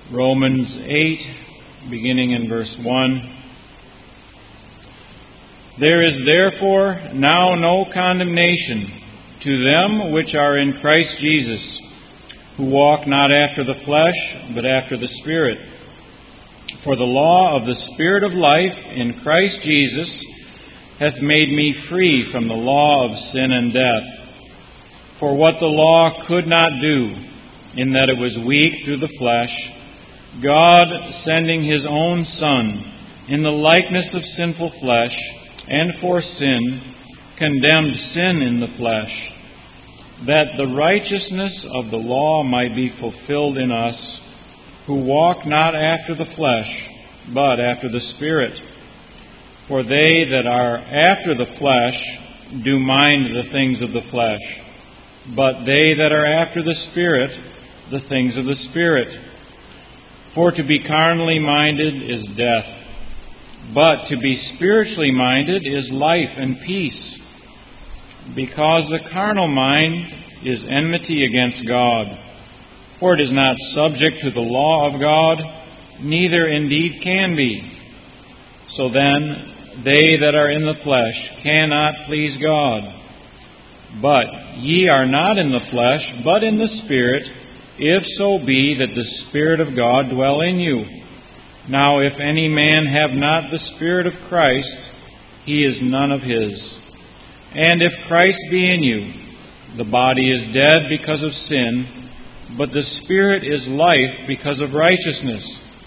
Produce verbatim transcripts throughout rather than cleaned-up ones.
Romans eight, beginning in verse one. There is therefore now no condemnation to them which are in Christ Jesus, who walk not after the flesh, but after the Spirit. For the law of the Spirit of life in Christ Jesus hath made me free from the law of sin and death. For what the law could not do, in that it was weak through the flesh, God, sending His own Son in the likeness of sinful flesh, and for sin, condemned sin in the flesh, that the righteousness of the law might be fulfilled in us, who walk not after the flesh, but after the Spirit. For they that are after the flesh do mind the things of the flesh, but they that are after the Spirit, the things of the Spirit. For to be carnally minded is death, but to be spiritually minded is life and peace. Because the carnal mind is enmity against God, for it is not subject to the law of God, neither indeed can be. So then, they that are in the flesh cannot please God. But ye are not in the flesh, but in the Spirit, if so be that the Spirit of God dwell in you. Now if any man have not the Spirit of Christ, he is none of his. And if Christ be in you, the body is dead because of sin, but the Spirit is life because of righteousness.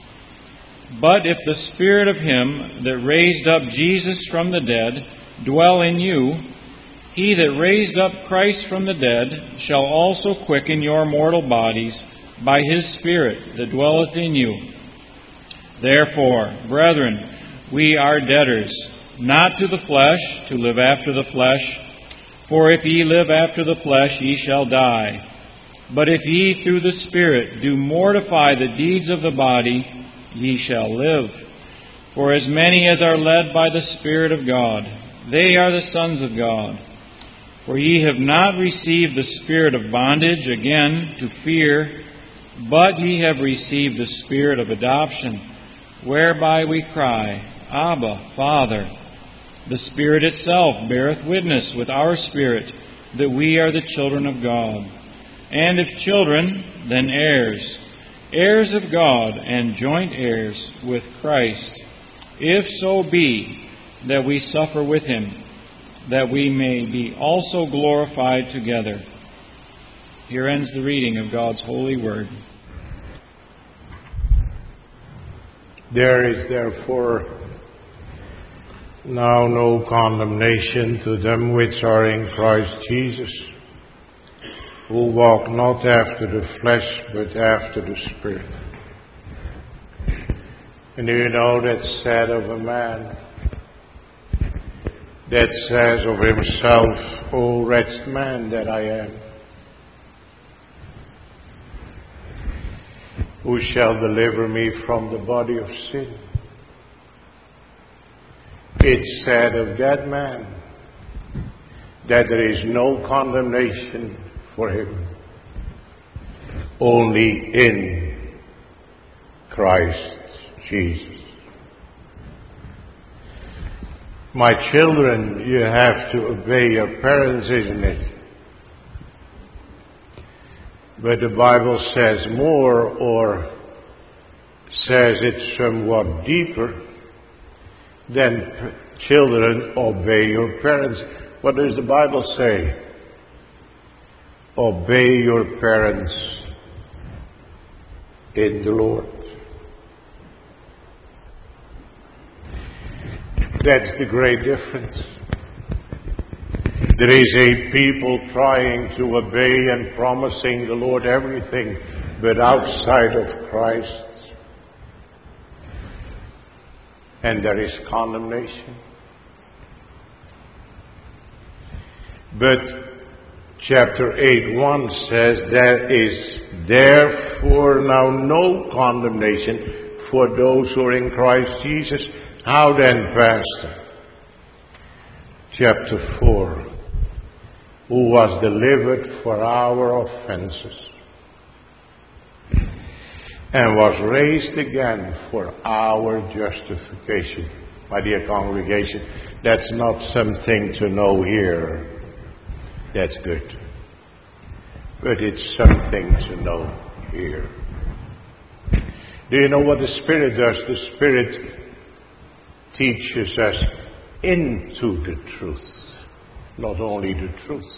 But if the Spirit of Him that raised up Jesus from the dead dwell in you, He that raised up Christ from the dead shall also quicken your mortal bodies by His Spirit that dwelleth in you. Therefore, brethren, we are debtors, not to the flesh, to live after the flesh. For if ye live after the flesh, ye shall die. But if ye through the Spirit do mortify the deeds of the body, ye shall live. For as many as are led by the Spirit of God, they are the sons of God. For ye have not received the spirit of bondage again to fear, but ye have received the Spirit of adoption, whereby we cry, Abba, Father. The Spirit itself beareth witness with our spirit that we are the children of God. And if children, then heirs, heirs of God and joint heirs with Christ, if so be that we suffer with Him, that we may be also glorified together. Here ends the reading of God's holy word. There is therefore now no condemnation to them which are in Christ Jesus, who walk not after the flesh, but after the Spirit. And do you know that's said of a man that says of himself, O wretched man that I am, who shall deliver me from the body of sin? It's said of that man that there is no condemnation for him, only in Christ Jesus. My children, you have to obey your parents, isn't it? But the Bible says more, or says it somewhat deeper, than children, obey your parents. What does the Bible say? Obey your parents in the Lord. That's the great difference. There is a people trying to obey and promising the Lord everything, but outside of Christ. And there is condemnation. But chapter eight one says, there is therefore now no condemnation for those who are in Christ Jesus. How then, Pastor? Chapter four. Who was delivered for our offenses. and was raised again for our justification. My dear congregation, that's not something to know here. That's good. But it's something to know here. Do you know what the Spirit does? The Spirit teaches us into the truth, not only the truth.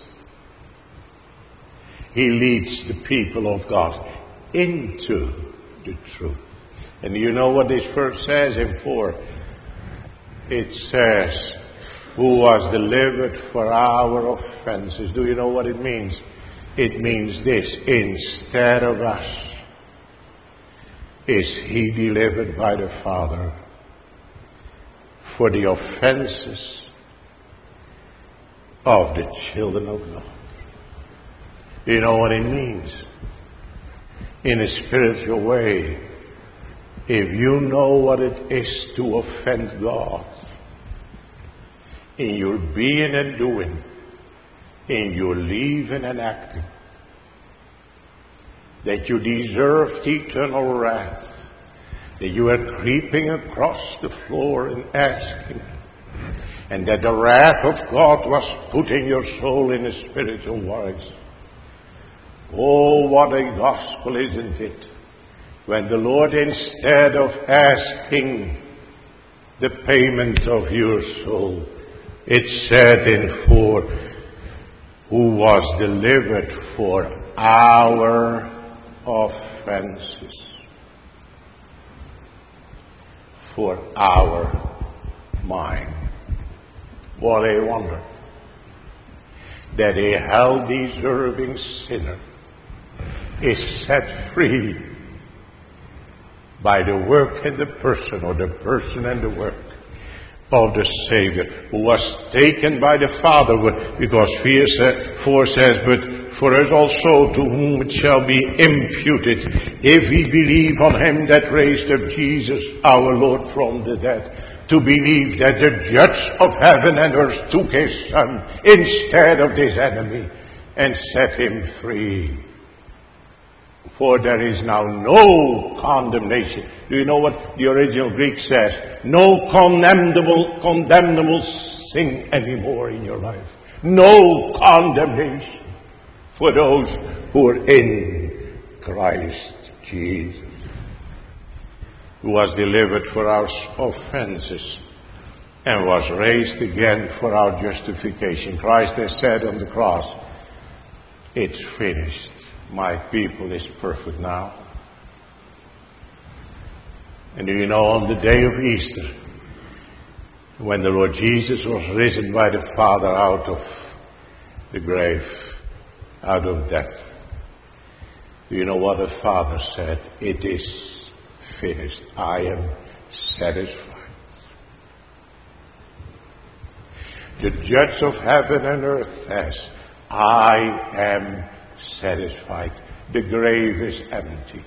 He leads the people of God into the truth. And you know what this verse says in four? It says, who was delivered for our offenses. Do you know what it means? It means this: instead of us, is He delivered by the Father for the offenses of the children of God. Do you know what it means? In a spiritual way, if you know what it is to offend God, in your being and doing, in your living and acting, that you deserved eternal wrath, that you are creeping across the floor and asking, and that the wrath of God was putting your soul in a spiritual wise. Oh, what a gospel, isn't it? When the Lord, instead of asking the payment of your soul, it said in four, who was delivered for our offenses. For our mine. What a wonder that a hell-deserving sinner is set free by the work and the person, or the person and the work of the Savior, who was taken by the Father, because four says, but for us also, to whom it shall be imputed, if we believe on Him that raised up Jesus our Lord from the dead, to believe that the Judge of heaven and earth took His Son instead of this enemy and set Him free. For there is now no condemnation. Do you know what the original Greek says? No condemnable, condemnable sin anymore in your life. No condemnation for those who are in Christ Jesus, who was delivered for our offenses and was raised again for our justification. Christ has said on the cross, it's finished. My people is perfect now. And do you know, on the day of Easter, when the Lord Jesus was risen by the Father out of the grave, out of death, do you know what the Father said? It is finished. I am satisfied. The Judge of heaven and earth says, I am satisfied. The grave is empty.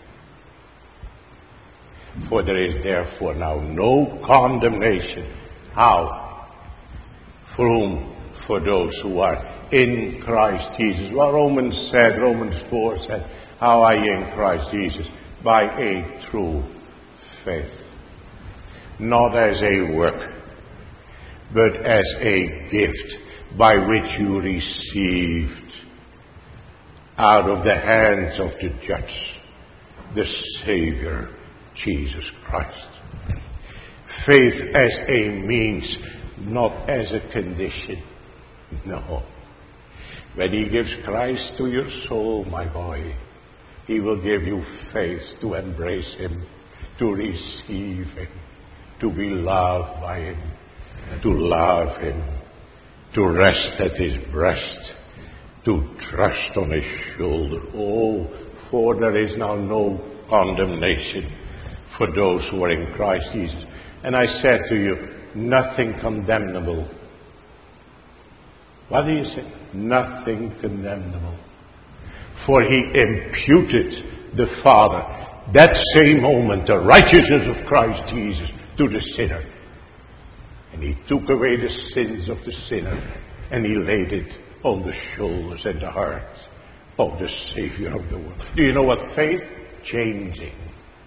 For there is therefore now no condemnation. How? For whom? For those who are in Christ Jesus. Well, Romans said, Romans four said, how are you in Christ Jesus? By a true faith. Not as a work, but as a gift by which you received out of the hands of the Judge, the Savior, Jesus Christ. Faith as a means, not as a condition. No. When He gives Christ to your soul, my boy, He will give you faith to embrace Him, to receive Him, to be loved by Him, to love Him, to rest at His breast, to trust on His shoulder. Oh, for there is now no condemnation for those who are in Christ Jesus. And I said to you, nothing condemnable. What do you say? Nothing condemnable. For He imputed the Father, that same moment, the righteousness of Christ Jesus to the sinner. And He took away the sins of the sinner, and He laid it on the shoulders and the heart of the Savior of the world. Do you know what faith? Changing.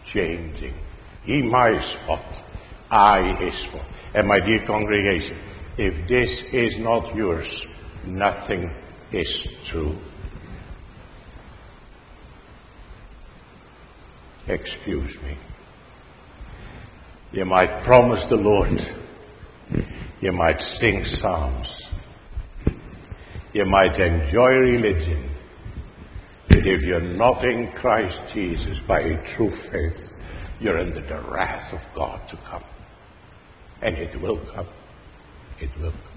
changing. He my spot, I his spot. And my dear congregation, if this is not yours, nothing is true. Excuse me. You might promise the Lord. You might sing psalms. You might enjoy religion. But if you're not in Christ Jesus by a true faith, you're under the wrath of God to come. And it will come. It will come.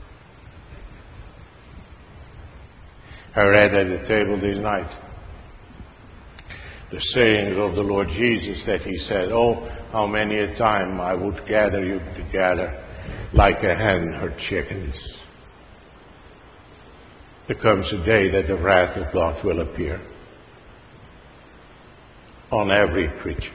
I read at the table this night the sayings of the Lord Jesus, that he said, oh, how many a time I would gather you together like a hen her chickens. There comes a day that the wrath of God will appear on every creature.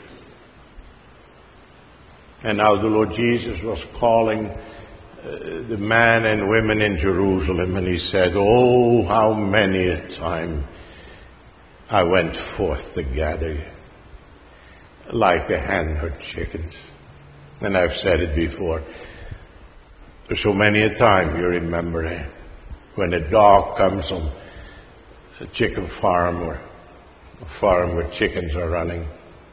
And now the Lord Jesus was calling uh, the men and women in Jerusalem, and he said, oh, how many a time I went forth to gather you like a hen her chickens. And I've said it before. There's so many a time you remember it, when a dog comes on a chicken farm or a farm where chickens are running,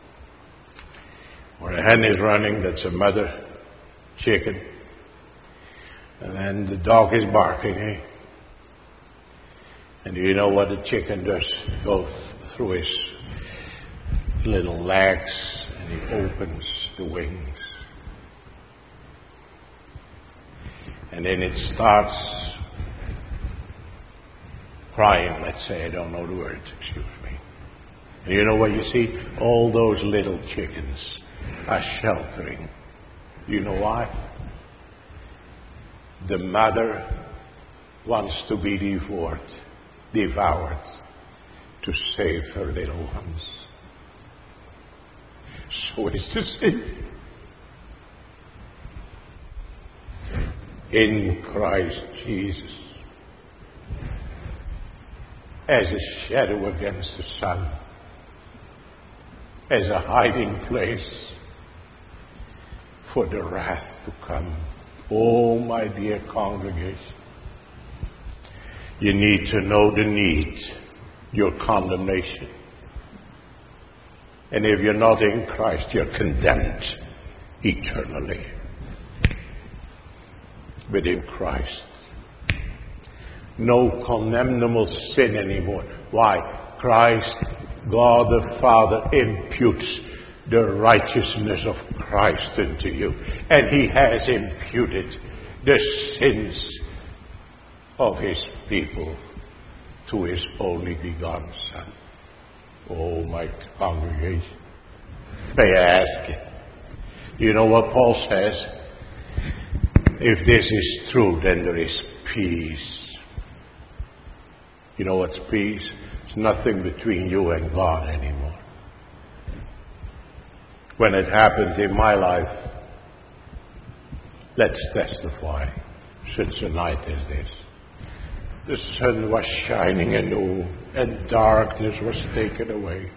or a hen is running, that's a mother chicken, and then the dog is barking, eh? And do you know what the chicken does? Goes through his little legs and he opens the wings. And then it starts crying, let's say. I don't know the words, excuse me. And you know what you see? All those little chickens are sheltering. You know why? The mother wants to be devoured. devoured to save her little ones. So is the sin. In Christ Jesus, as a shadow against the sun, as a hiding place for the wrath to come. Oh, my dear congregation, you need to know the need, your condemnation. And if you're not in Christ, you're condemned eternally. But in Christ, no condemnable sin anymore. Why? Christ, God the Father, imputes the righteousness of Christ into you. And He has imputed the sins of His people to His only begotten Son. Oh, my congregation, may I ask you, you know what Paul says? If this is true, then there is peace. You know what's peace? It's nothing between you and God anymore. When it happened in my life, let's testify, such a night as this. The sun was shining anew, and darkness was taken away.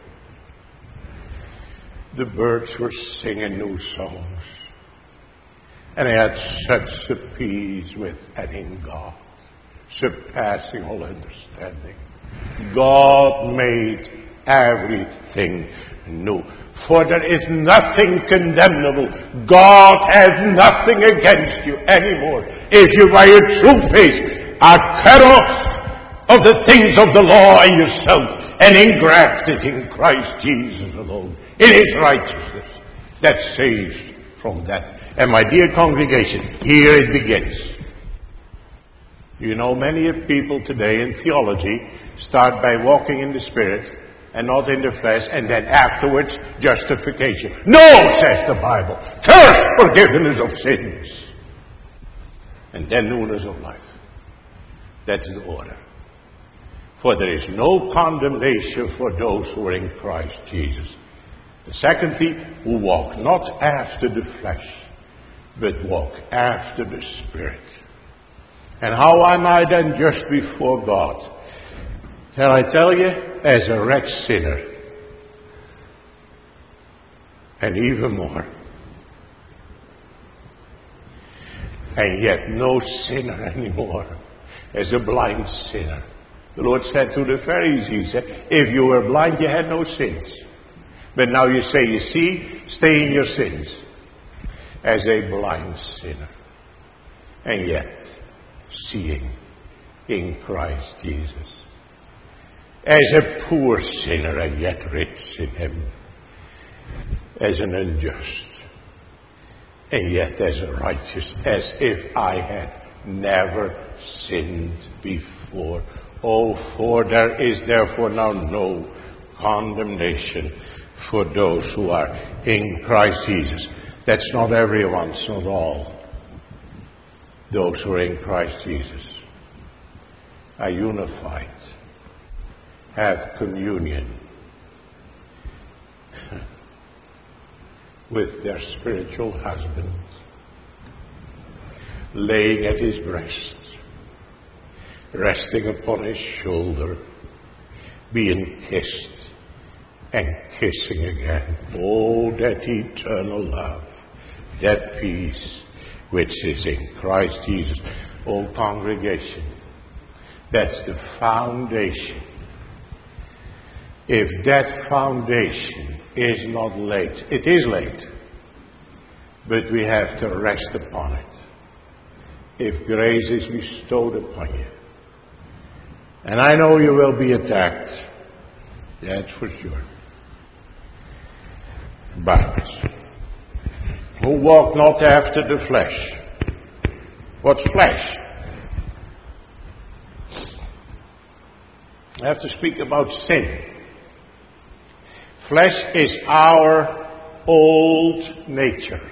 The birds were singing new songs. And I had such a peace with and in God, surpassing all understanding. God made everything new. For there is nothing condemnable. God has nothing against you anymore. If you by your true faith are cut off of the things of the law in yourself and engrafted in Christ Jesus alone. It is righteousness that saves from that. And my dear congregation, here it begins. You know, many of people today in theology start by walking in the Spirit and not in the flesh, and then afterwards justification. No, says the Bible. First, forgiveness of sins, and then newness of life. That's the order. For there is no condemnation for those who are in Christ Jesus. The second thing, who walk not after the flesh, but walk after the Spirit. And how am I then just before God? Shall I tell you? As a wretched sinner. and even more. And yet no sinner anymore is a blind sinner. The Lord said to the Pharisees, he said, if you were blind, you had no sins. But now you say, you see, stay in your sins. As a blind sinner. And yet, seeing in Christ Jesus. As a poor sinner and yet rich in Him. As an unjust. And yet as a righteous. As if I had never sinned before. Oh, for there is therefore now no condemnation for those who are in Christ Jesus. That's not everyone, it's not all. Those who are in Christ Jesus are unified, have communion with their spiritual husband, laying at his breast, resting upon his shoulder, being kissed and kissing again. Oh, that eternal love, that peace which is in Christ Jesus. Oh, congregation, that's the foundation. If that foundation is not laid, it is laid, but we have to rest upon it. If grace is bestowed upon you. And I know you will be attacked. That's for sure. But who walk not after the flesh. What's flesh? I have to speak about sin. Flesh is our old nature.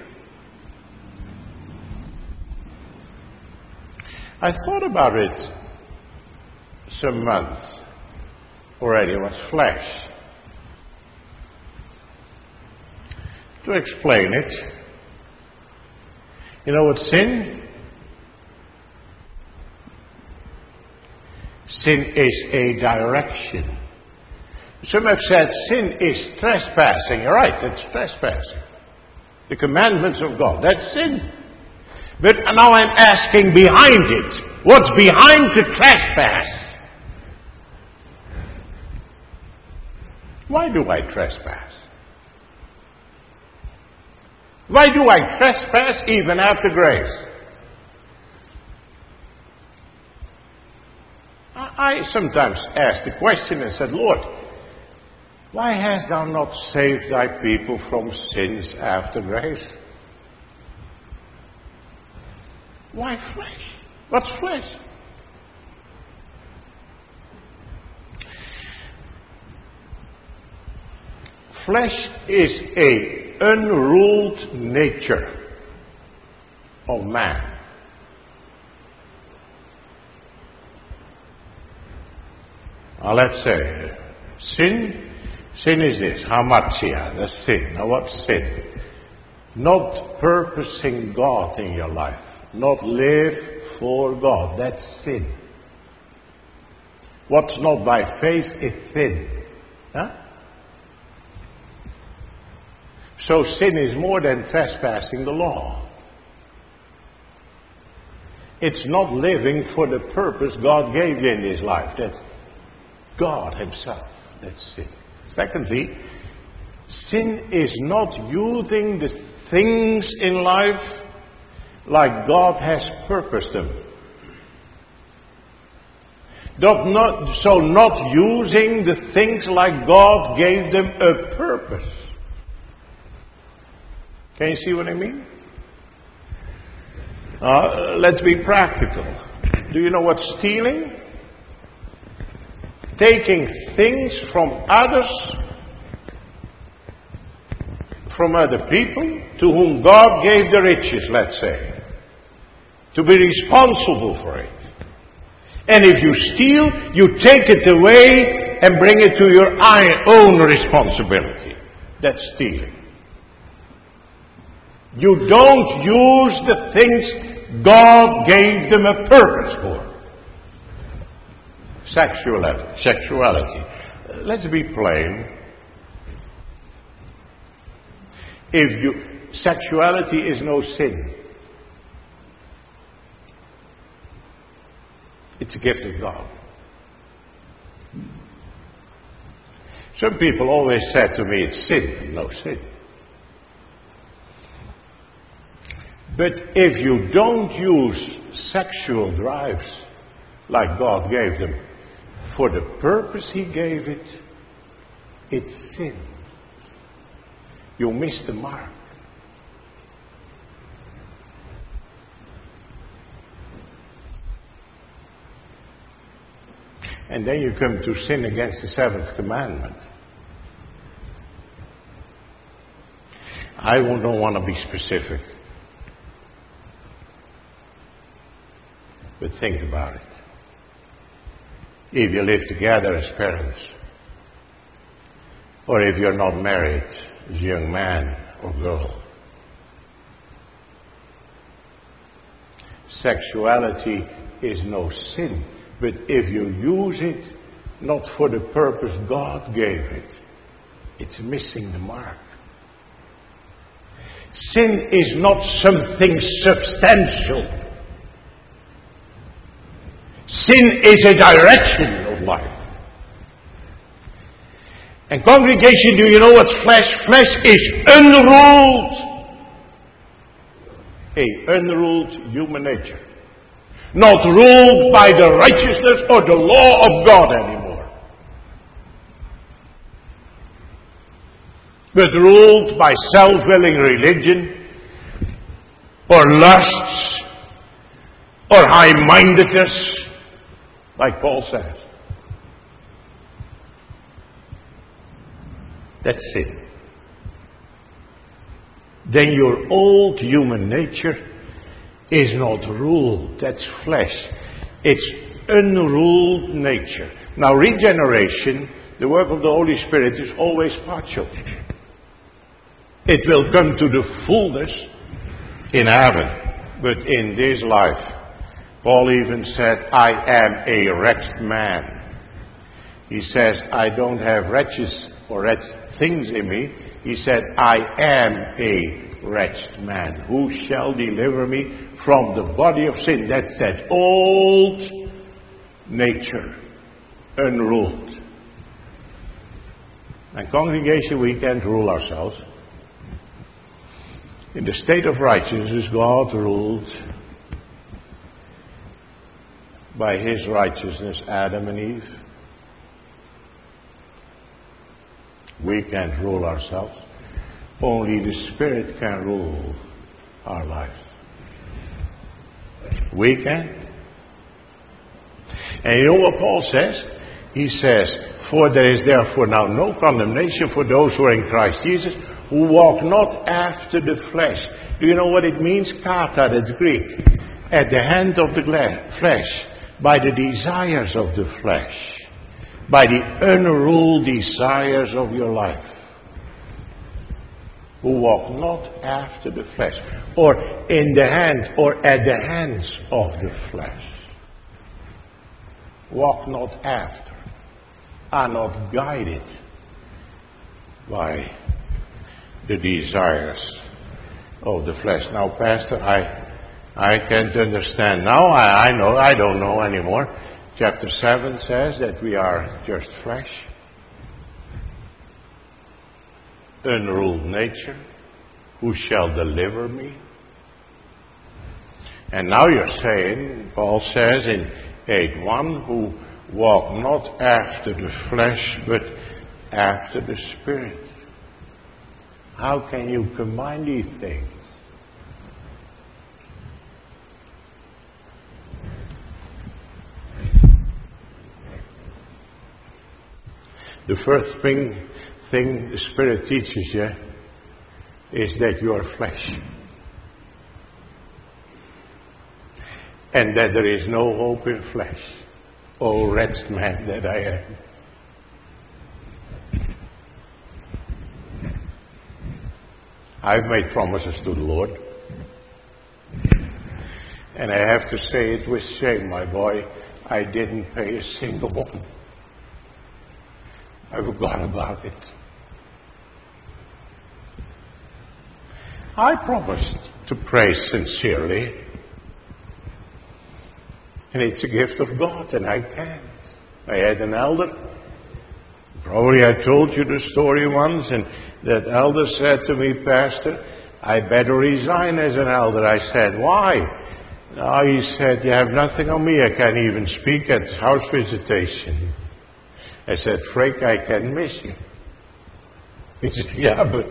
I thought about it some months already. What's flesh? To explain it, you know what sin? Sin is a direction. Some have said sin is trespassing. You're right, it's trespassing. The commandments of God, that's sin. But now I'm asking behind it. What's behind the trespass? Why do I trespass? Why do I trespass even after grace? I sometimes ask the question and said, Lord, why hast thou not saved thy people from sins after grace? Why flesh? What's flesh? Flesh is a unruled nature of man. Now let's say sin. Sin is this, hamartia, that's sin. Now what's sin? Not purposing God in your life. Not live for God. That's sin. What's not by faith is sin. Huh? So sin is more than trespassing the law. It's not living for the purpose God gave you in this life. That's God Himself. That's sin. Secondly, sin is not using the things in life like God has purposed them. Not, so not using the things like God gave them a purpose. Can you see what I mean? Uh, let's be practical. Do you know what's stealing? Taking things from others, from other people, to whom God gave the riches, let's say, to be responsible for it. And if you steal, you take it away and bring it to your own responsibility. That's stealing. You don't use the things God gave them a purpose for. Sexuality. Sexuality. Let's be plain. If you, sexuality is no sin. It's a gift of God. Some people always said to me, it's sin. No sin. But if you don't use sexual drives like God gave them for the purpose He gave it, it's sin. You miss the mark. And then you come to sin against the seventh commandment. I don't want to be specific. But think about it. If you live together as parents, or if you're not married as a young man or girl, sexuality is no sin. But if you use it not for the purpose God gave it, it's missing the mark. Sin is not something substantial. Sin is a direction of life. And congregation, do you know what flesh? Flesh is unruled. A unruled human nature. Not ruled by the righteousness or the law of God anymore. But ruled by self-willing religion, or lusts, or high-mindedness, like Paul says. That's sin. Then your old human nature is not ruled. That's flesh. It's unruled nature. Now, regeneration, the work of the Holy Spirit, is always partial. It will come to the fullness in heaven. But in this life, Paul even said, I am a wretched man. He says, I don't have wretches or wretched things in me. He said, I am a wretched man. Who shall deliver me from the body of sin? That's that old nature, unruled. And congregation, we can't rule ourselves. In the state of righteousness, God ruled by His righteousness Adam and Eve. We can't rule ourselves. Only the Spirit can rule our lives. We can. And you know what Paul says? He says, for there is therefore now no condemnation for those who are in Christ Jesus, who walk not after the flesh. Do you know what it means? Kata, that's Greek. At the hand of the flesh. By the desires of the flesh. By the unruled desires of your life. Who walk not after the flesh. Or in the hand, or at the hands of the flesh. Walk not after. Are not guided by the desires of the flesh. Now, Pastor, I I can't understand. Now I, I know, I don't know anymore. Chapter seven says that we are just flesh. Unruled nature. Who shall deliver me? And now you're saying, Paul says in eight one, who walk not after the flesh, but after the Spirit. How can you combine these things? The first thing, thing the Spirit teaches you is that you are flesh. And that there is no hope in flesh. Oh, wretched man that I am. I've made promises to the Lord. And I have to say it with shame, my boy, I didn't pay a single one. I forgot about it. I promised to pray sincerely. And it's a gift of God, and I can't. I had an elder. Probably I told you the story once, and that elder said to me, Pastor, I better resign as an elder. I said, why? No, he said, you have nothing on me. I can't even speak at house visitation. I said, Frank, I can miss you. He said, yeah, but...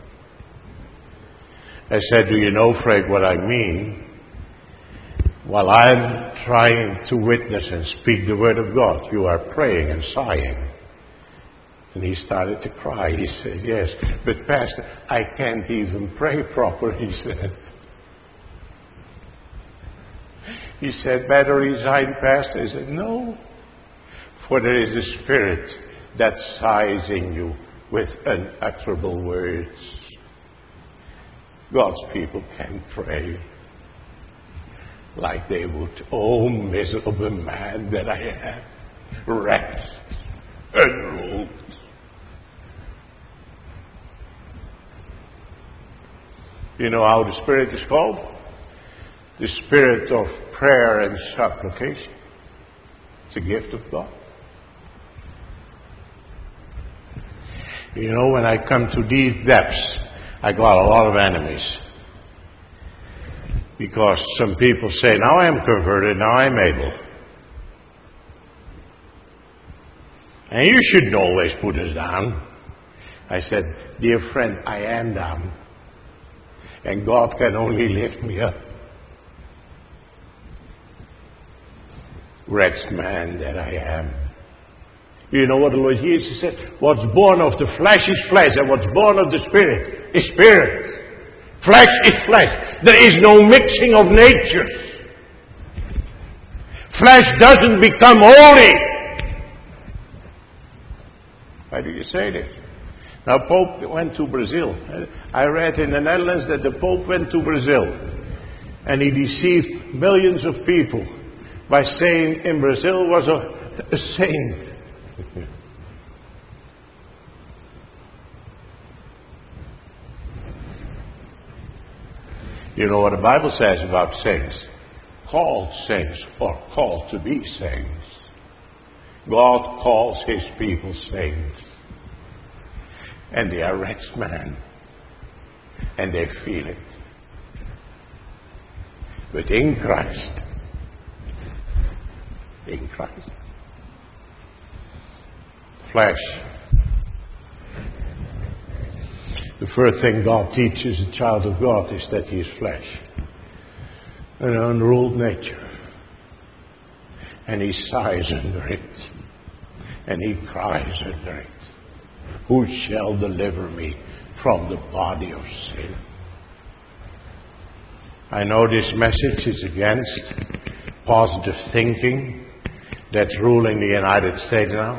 I said, do you know, Frank, what I mean? While I'm trying to witness and speak the word of God, you are praying and sighing. And he started to cry. He said, yes, but Pastor, I can't even pray proper, he said. He said, better resign, Pastor. He said, no, for there is a spirit that sighs in you with unutterable words. God's people can pray like they would, oh, miserable man that I am, wrecked and ruled. You know how the Spirit is called? The Spirit of prayer and supplication. It's a gift of God. You know, when I come to these depths, I got a lot of enemies. Because some people say, now I am converted, now I am able. And you shouldn't always put us down. I said, dear friend, I am down. And God can only lift me up. Wretched man that I am. You know what the Lord Jesus said? What's born of the flesh is flesh, and what's born of the Spirit is spirit. Flesh is flesh. There is no mixing of natures. Flesh doesn't become holy. Why do you say this? Now, Pope went to Brazil. I read in the Netherlands that the Pope went to Brazil. And he deceived millions of people by saying in Brazil was a, a saint. You know what the Bible says about saints? Called saints, or called to be saints. God calls His people saints. And they are wretched men. And they feel it. But in Christ, in Christ, flesh. The first thing God teaches a child of God is that he is flesh. An unruled nature. And he sighs under it. And he cries under it. Who shall deliver me from the body of sin? I know this message is against positive thinking that's ruling the United States now.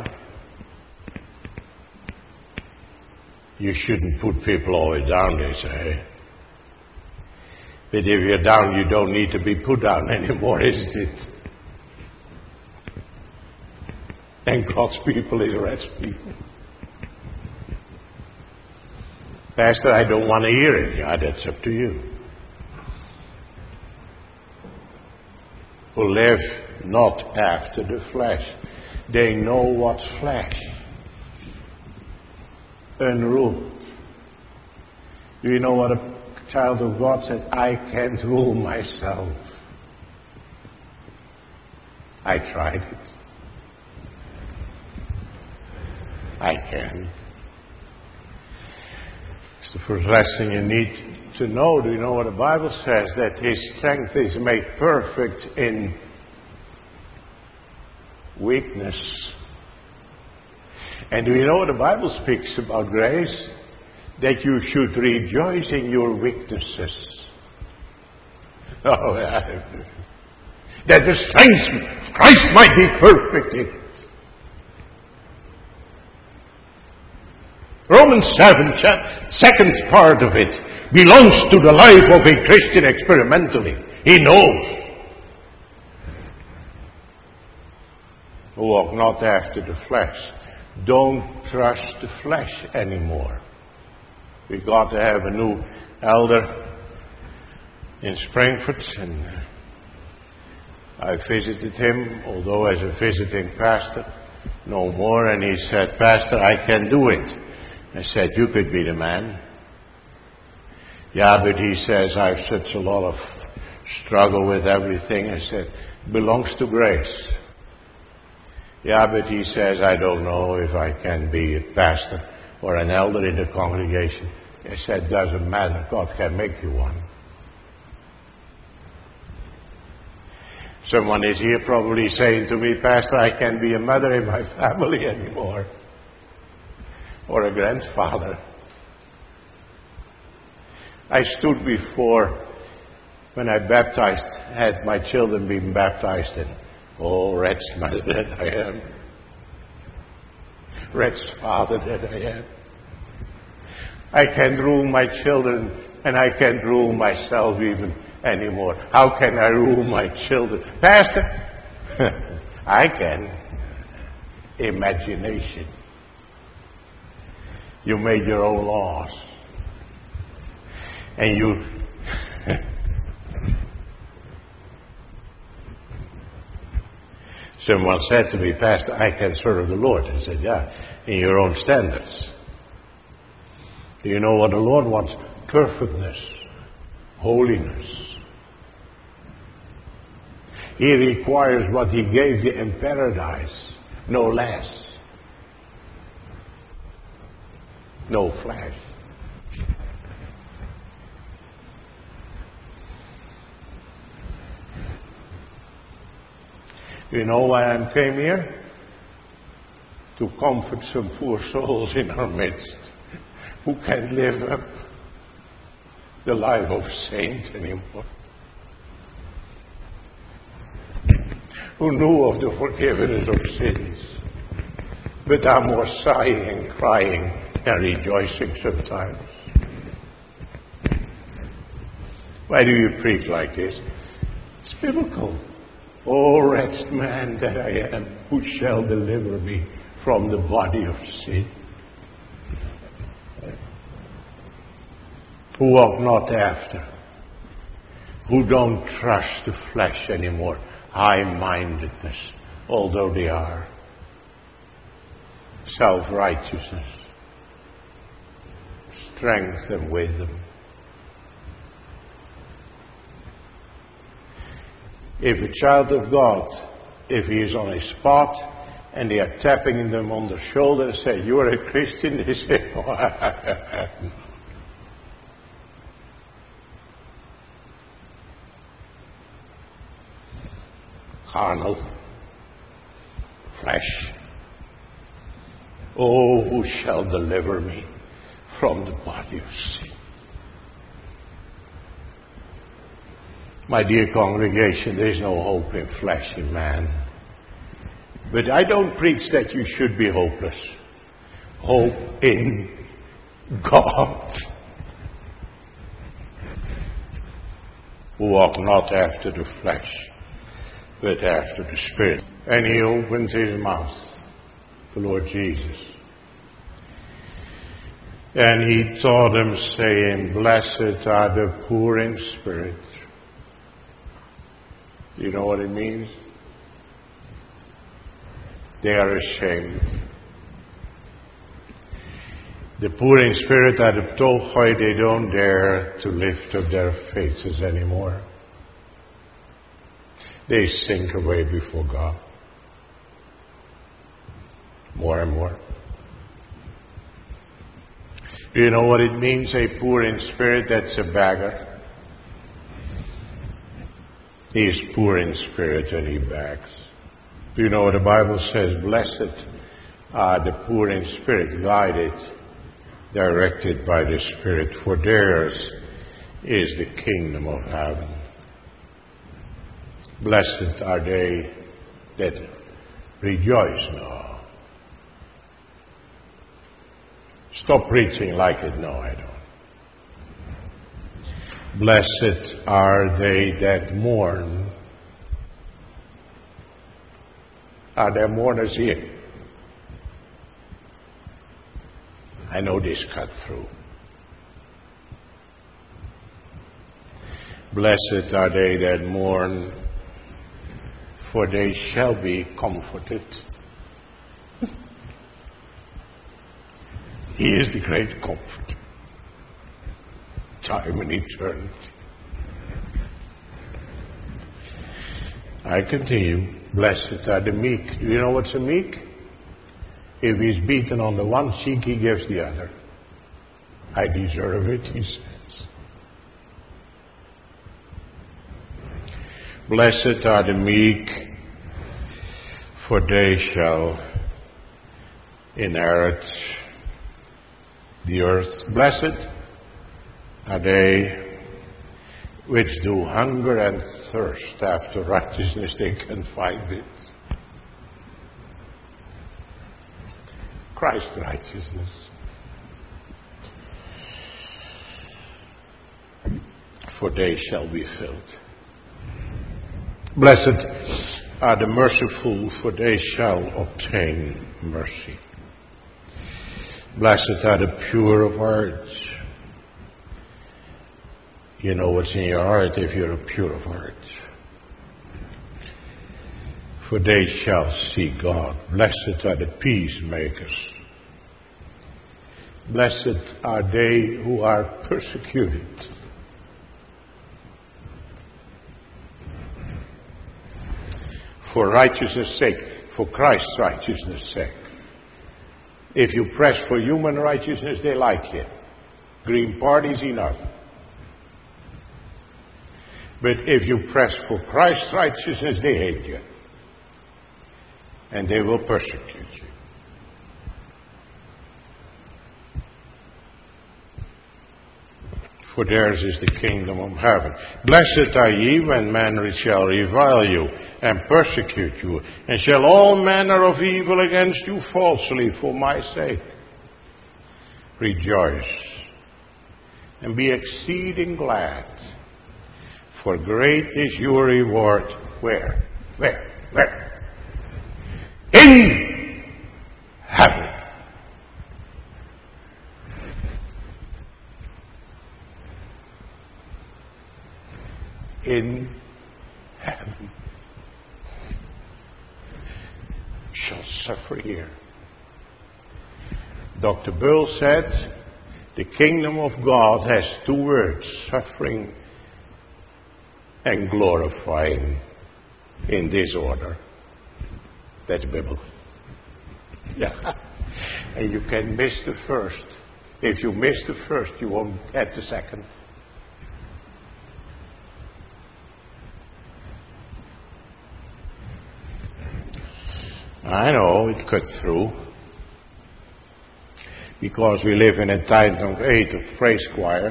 You shouldn't put people always down, they say. But if you're down, you don't need to be put down anymore, isn't it? And God's people is wretched people. Pastor, I don't want to hear it. Yeah, that's up to you. Who live not after the flesh. They know what's flesh. Unruled. Do you know what a child of God said? I can't rule myself. I tried it. I can. It's the first lesson you need to know. Do you know what the Bible says? That His strength is made perfect in weakness. And do you know what the Bible speaks about grace? That you should rejoice in your weaknesses. Oh, that the strength of Christ might be perfect in it. Romans seven, second part of it, belongs to the life of a Christian experimentally. He knows. Walk not after the flesh. Don't trust the flesh anymore. We've got to have a new elder in Springford, and I visited him, although as a visiting pastor, no more, and he said, "Pastor, I can do it." I said, "You could be the man." "Yeah, but," he says, "I have such a lot of struggle with everything." I said, "Belongs to grace." "Yeah, but," he says, "I don't know if I can be a pastor or an elder in the congregation." I said, "Doesn't matter. God can make you one." Someone is here probably saying to me, "Pastor, I can't be a mother in my family anymore, or a grandfather." I stood before, when I baptized, had my children been baptized, and oh, wretched mother that I am, wretched father that I am. I can't rule my children, and I can't rule myself even anymore. How can I rule my children? Pastor, I can. Imagination. You made your own laws. And you... Someone said to me, "Pastor, I can serve the Lord." I said, "Yeah, in your own standards." Do you know what the Lord wants? Perfectness. Holiness. He requires what He gave you in paradise, no less. No flesh. You know why I came here? To comfort some poor souls in our midst who can't live up the life of saint anymore. Who knew of the forgiveness of sins, but are more sighing and crying than rejoicing sometimes. Why do you preach like this? It's biblical. "Oh, wretched man that I am, who shall deliver me from the body of sin? Who walk not after, who don't trust the flesh anymore, high-mindedness, although they are, self-righteousness, strength and wisdom." If a child of God, if he is on a spot and they are tapping them on the shoulder and say, "You are a Christian," they say, "Oh, I am." Carnal, flesh. "Oh, who shall deliver me from the body of sin?" My dear congregation, there is no hope in flesh in man. But I don't preach that you should be hopeless. Hope in God, who walk not after the flesh, but after the Spirit. And He opens His mouth, the Lord Jesus. And He taught them, saying, "Blessed are the poor in spirit." Do you know what it means? They are ashamed. The poor in spirit are the tochoi, they don't dare to lift up their faces anymore. They sink away before God. More and more. Do you know what it means, a poor in spirit? That's a beggar. He is poor in spirit and he begs. Do you know what the Bible says? Blessed are the poor in spirit, guided, directed by the Spirit, for theirs is the kingdom of heaven. Blessed are they that rejoice now. Stop preaching like it. No, I don't. Blessed are they that mourn. Are there mourners here? I know this cut through. Blessed are they that mourn, for they shall be comforted. He is the great comfort. Time and eternity. I continue. Blessed are the meek. Do you know what's a meek? If he's beaten on the one cheek, he gives the other. I deserve it, he says. Blessed are the meek, for they shall inherit the earth. Blessed are they which do hunger and thirst after righteousness, they can find it. Christ's righteousness. For they shall be filled. Blessed are the merciful, for they shall obtain mercy. Blessed are the pure of heart. You know what's in your heart if you're a pure of heart. For they shall see God. Blessed are the peacemakers. Blessed are they who are persecuted. For righteousness' sake, for Christ's righteousness' sake. If you press for human righteousness, they like you. Green Party's enough. But if you press for Christ's righteousness, they hate you. And they will persecute you. For theirs is the kingdom of heaven. Blessed are ye when men shall revile you and persecute you, and shall all manner of evil against you falsely for my sake. Rejoice and be exceeding glad, for great is your reward. Where? Where? Where? In heaven. In heaven. Shall suffer here. Doctor Bull said, the kingdom of God has two words, suffering and glorifying, in this order. That's biblical. Yeah. And you can miss the first. If you miss the first, you won't get the second. I know it cut through. Because we live in a time of eight of praise choirs.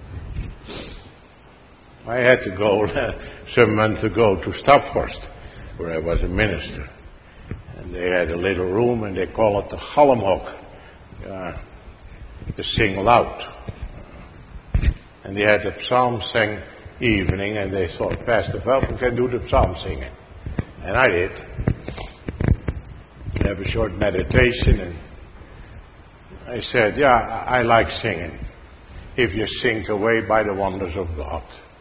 I had to go some months ago to Staphorst, where I was a minister. And they had a little room, and they call it the Hallemhoek, uh, to sing loud. And they had a psalm sing evening, and they thought, Pastor Velpen can do the psalm singing. And I did. Have a short meditation, and I said, yeah, I like singing, if you sing away by the wonders of God.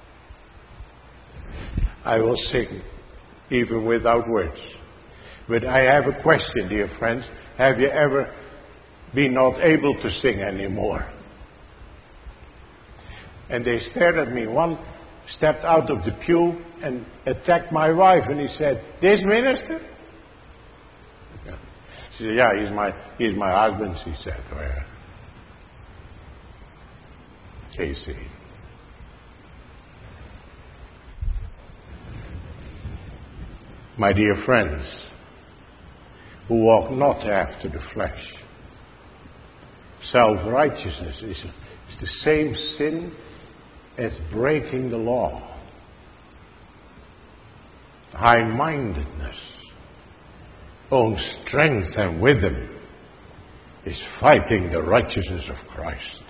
I will sing even without words. But I have a question, dear friends. Have you ever been not able to sing anymore? And they stared at me. One stepped out of the pew and attacked my wife, and he said, this minister? She said, yeah, he's my, he's my husband, she said. Oh, yeah. Casey. My dear friends, who walk not after the flesh. Self-righteousness is, is the same sin as breaking the law. High-mindedness, own strength and wisdom, is fighting the righteousness of Christ.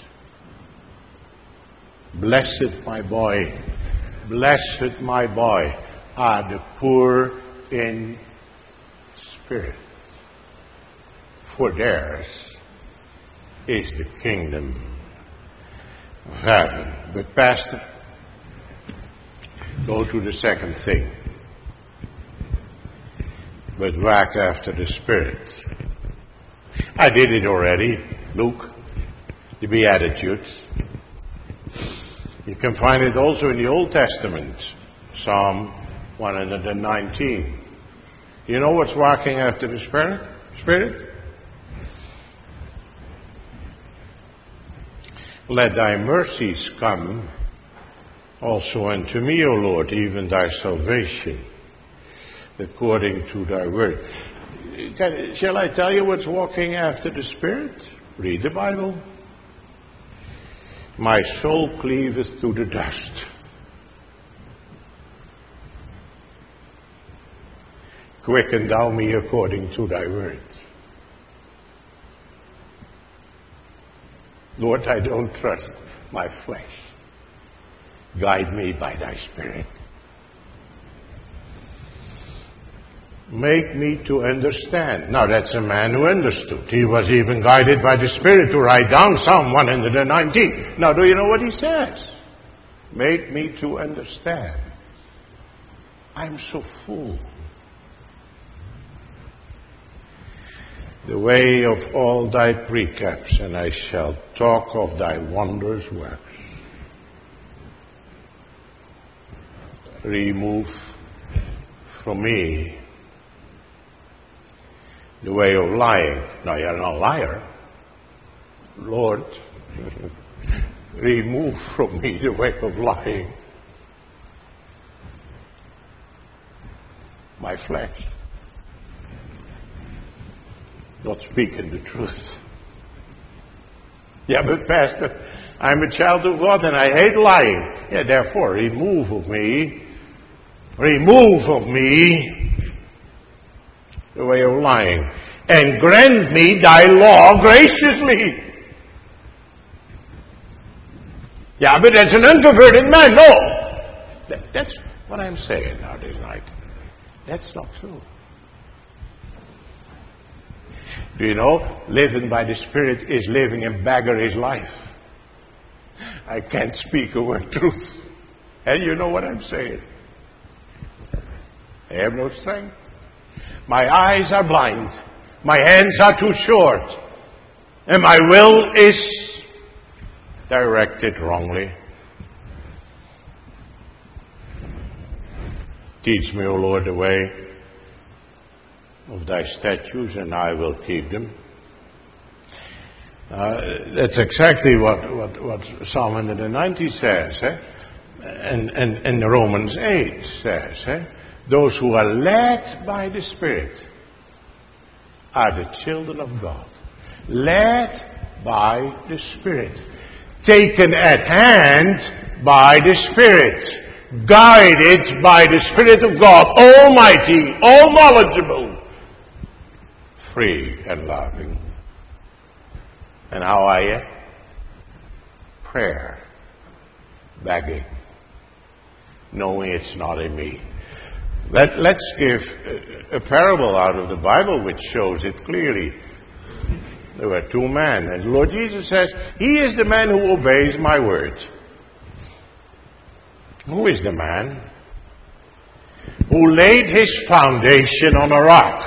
Blessed, my boy, blessed, my boy, are the poor in spirit, for theirs is the kingdom of heaven. But Pastor, Go to the second thing. But walk after the Spirit. I did it already. Luke, the Beatitudes. You can find it also in the Old Testament. Psalm one hundred nineteen. You know what's walking after the Spirit? Spirit? Let thy mercies come also unto me, O Lord, even thy salvation, according to thy word. Can, shall I tell you what's walking after the Spirit? Read the Bible. My soul cleaveth to the dust. Quicken thou me according to thy word. Lord, I don't trust my flesh. Guide me by thy Spirit. Make me to understand. Now that's a man who understood. He was even guided by the Spirit to write down Psalm one hundred nineteen. Now do you know what he says? Make me to understand. I'm so full. The way of all thy precepts, and I shall talk of thy wondrous works. Remove from me the way of lying. Now you're not a liar. Lord, remove from me the way of lying. My flesh. Not speaking the truth. Yeah, but Pastor, I'm a child of God and I hate lying. Yeah, therefore, remove of me, remove of me the way of lying, and grant me thy law graciously. Yeah, but that's an unconverted man. No, that, that's what I'm saying now this night. That's not true. Do you know, living by the Spirit is living in beggar's life. I can't speak a word truth. And you know what I'm saying. I have no strength. My eyes are blind. My hands are too short. And my will is directed wrongly. Teach me, O Lord, the way of thy statutes, and I will keep them. Uh, that's exactly what, what, what Psalm one hundred ninety says, eh? and, and, and Romans eight says. Eh? Those who are led by the Spirit are the children of God. Led by the Spirit. Taken at hand by the Spirit. Guided by the Spirit of God. Almighty, all knowledgeable. Free and loving. And how are you? Prayer. Begging. Knowing it's not in me. Let, let's give a, a parable out of the Bible which shows it clearly. There were two men, and the Lord Jesus says, He is the man who obeys my word. Who is the man? Who laid his foundation on a rock.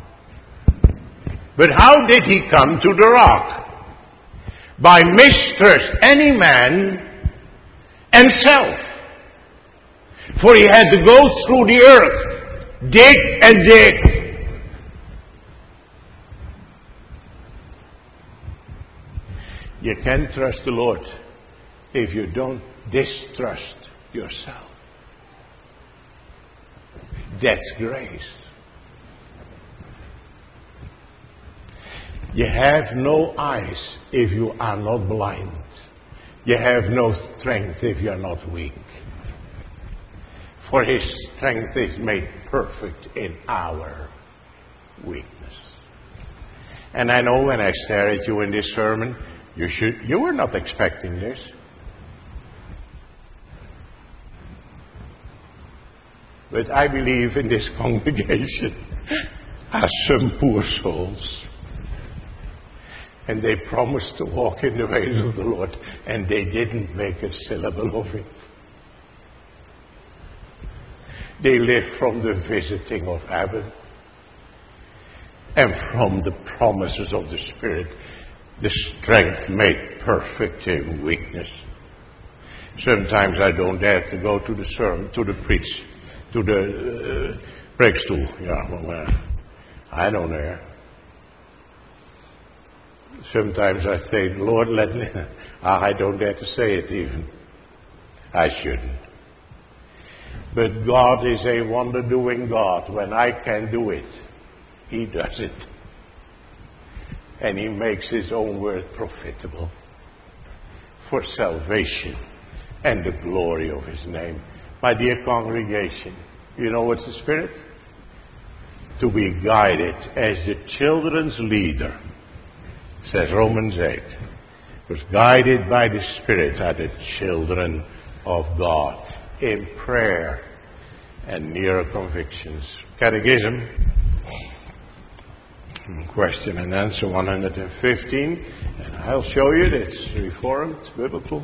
But how did he come to the rock? By mistrust, any man, and self. For he had to go through the earth, dig and dig. You can't trust the Lord if you don't distrust yourself. That's grace. You have no eyes if you are not blind. You have no strength if you are not weak. For His strength is made perfect in our weakness. And I know when I stare at you in this sermon, you should you were not expecting this. But I believe in this congregation are some poor souls. And they promised to walk in the ways of the Lord, and they didn't make a syllable of it. They live from the visiting of heaven and from the promises of the Spirit, the strength made perfect in weakness. Sometimes I don't dare to go to the sermon, to the preach, to the uh, preekstoel. Yeah, well, uh, I don't dare. Sometimes I say, Lord, let me. I don't dare to say it even. I shouldn't. But God is a wonder-doing God. When I can do it, He does it. And He makes His own word profitable for salvation and the glory of His name. My dear congregation, you know what's the Spirit? To be guided as the children's leader, says Romans eight. Was guided by the Spirit are the children of God in prayer and nearer convictions. Catechism, question and answer one hundred fifteen. And I'll show you this, Reformed, biblical.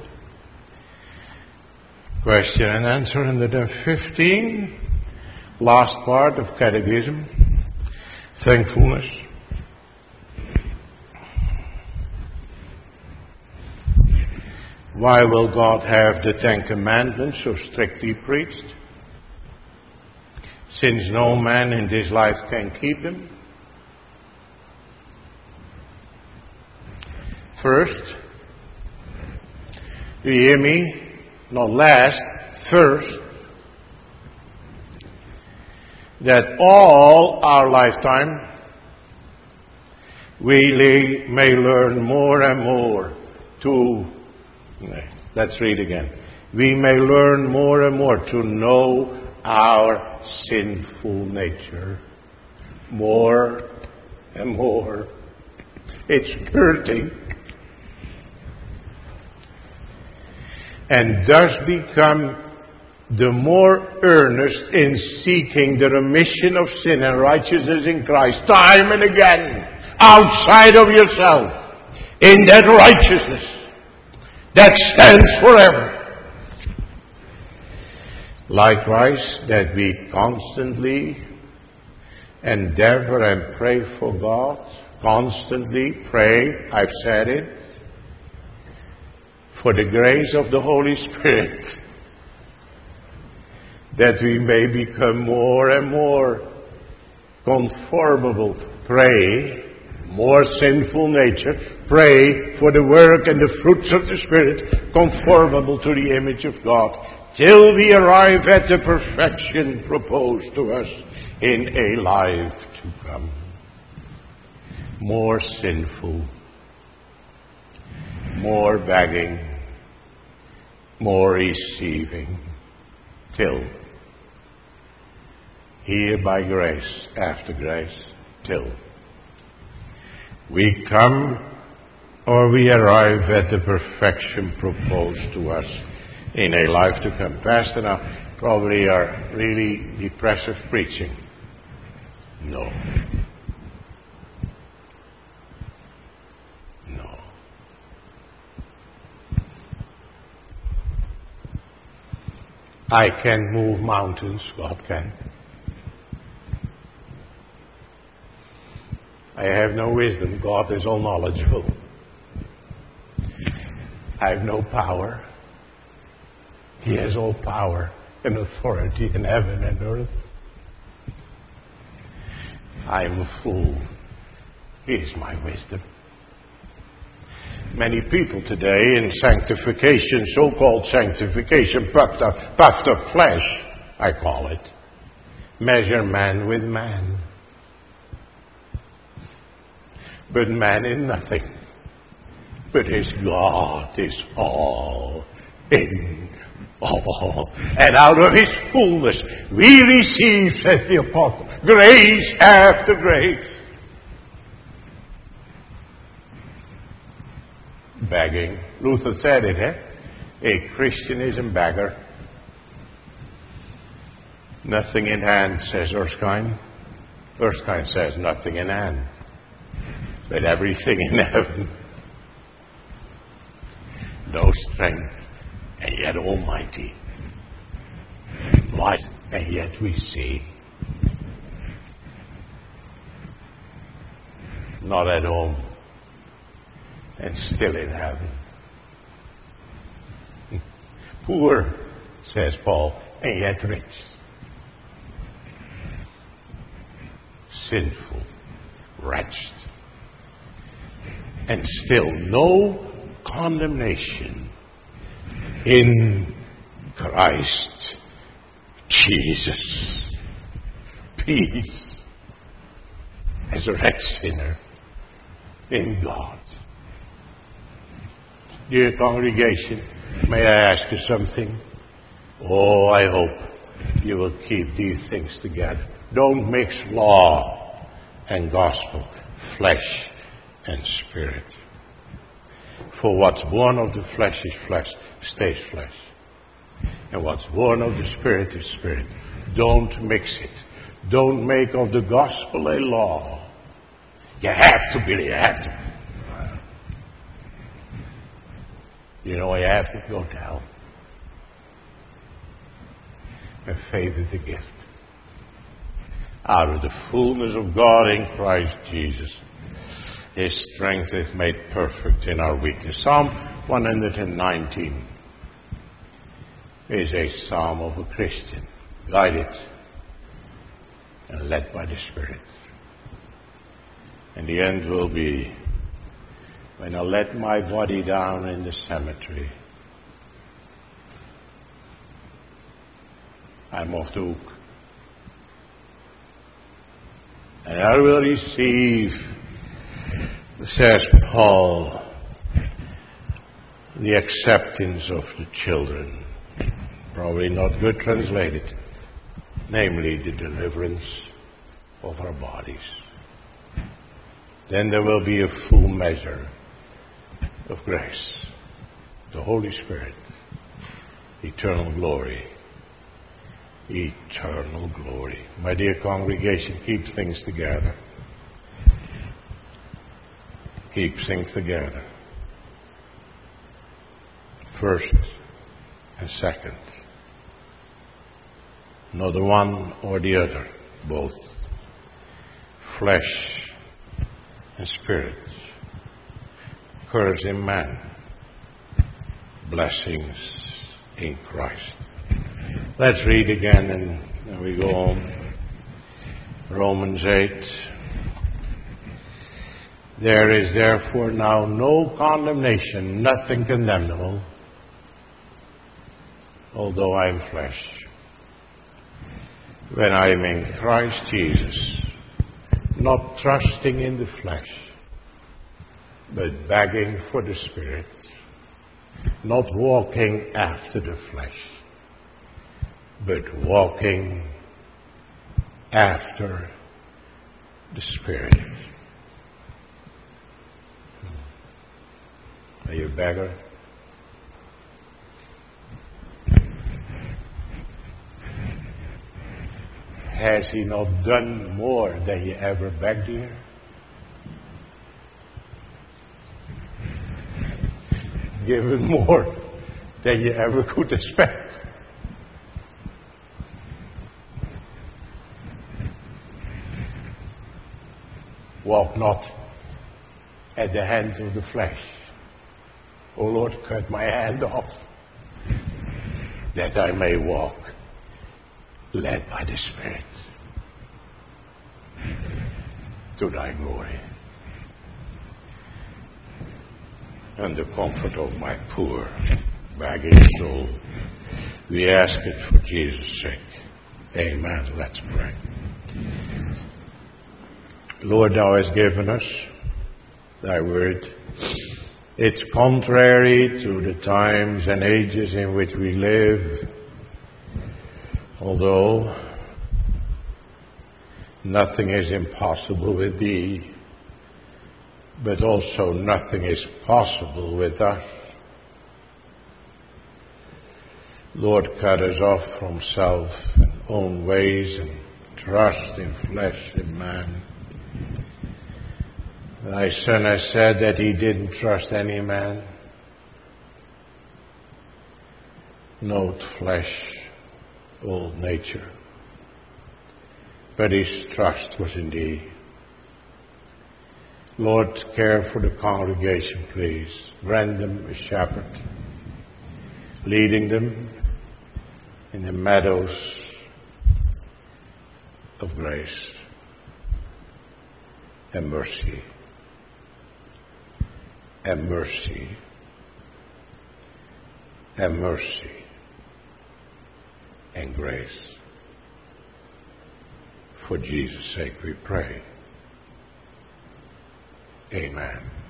Question and answer one hundred fifteen. Last part of Catechism. Thankfulness. Why will God have the Ten Commandments so strictly preached? Since no man in this life can keep them. First, you hear me? Not last, first, that all our lifetime we may learn more and more to, let's read again. We may learn more and more to know our sinful nature. More and more. It's hurting. And thus become the more earnest in seeking the remission of sin and righteousness in Christ, time and again, outside of yourself, in that righteousness that stands forever. Likewise, that we constantly endeavor and pray for God, constantly pray, I've said it, for the grace of the Holy Spirit, that we may become more and more conformable. Pray, more sinful nature. Pray for the work and the fruits of the Spirit, conformable to the image of God, till we arrive at the perfection proposed to us in a life to come. More sinful, more begging, more receiving, till here by grace, after grace, till we come or we arrive at the perfection proposed to us in a life to come. Pastor, now probably are really depressive preaching. No. No. I can move mountains, God can. I have no wisdom, God is all knowledgeable. I have no power. He has all power and authority in heaven and earth. I am a fool. He is my wisdom. Many people today in sanctification, so-called sanctification, puffed up, puffed up flesh, I call it, measure man with man. But man is nothing. But his God is all in all. And out of his fullness we receive, says the apostle, grace after grace. Begging. Luther said it, eh? A Christian is a beggar. Nothing in hand, says Erskine. Erskine says nothing in hand, but everything in heaven. No strength, and yet almighty. Life. And yet we see, not at home, and still in heaven. Poor, says Paul, and yet rich. Sinful, wretched, and still no condemnation in Christ Jesus. Peace as a wretched sinner in God. Dear congregation, may I ask you something? Oh, I hope you will keep these things together. Don't mix law and gospel, flesh and spirit. For what's born of the flesh is flesh, stays flesh. And what's born of the Spirit is spirit. Don't mix it. Don't make of the gospel a law. You have to believe, you have to. You know, you have to go to hell. And faith is the gift. Out of the fullness of God in Christ Jesus, His strength is made perfect in our weakness. Psalm one nineteen is a psalm of a Christian, guided and led by the Spirit. And the end will be, when I let my body down in the cemetery, I'm off the hook. And I will receive, says Paul, the acceptance of the children. Probably not good translated. Namely, the deliverance of our bodies. Then there will be a full measure of grace. The Holy Spirit. Eternal glory. Eternal glory. My dear congregation, keep things together. Keep things together. First and second. Not the one or the other. Both. Flesh and spirit. Curse in man. Blessings in Christ. Let's read again and then we go on. Romans eight. There is therefore now no condemnation, nothing condemnable, although I am flesh. When I am in Christ Jesus, not trusting in the flesh, but begging for the Spirit, not walking after the flesh, but walking after the Spirit. Are you a beggar? Has He not done more than you ever begged here? Given more than you ever could expect? Walk not at the hand of the flesh. O Lord, cut my hand off, that I may walk led by the Spirit to thy glory. And the comfort of my poor, begging soul, we ask it for Jesus' sake. Amen. Let's pray. Lord, thou hast given us thy word. It's contrary to the times and ages in which we live. Although nothing is impossible with thee, but also nothing is possible with us. Lord, cut us off from self and own ways and trust in flesh and man. Thy Son has said that he didn't trust any man. Note flesh old nature. But his trust was in thee. Lord, care for the congregation, please. Grant them a shepherd, leading them in the meadows of grace and mercy, and mercy, and mercy, and grace. For Jesus' sake we pray. Amen.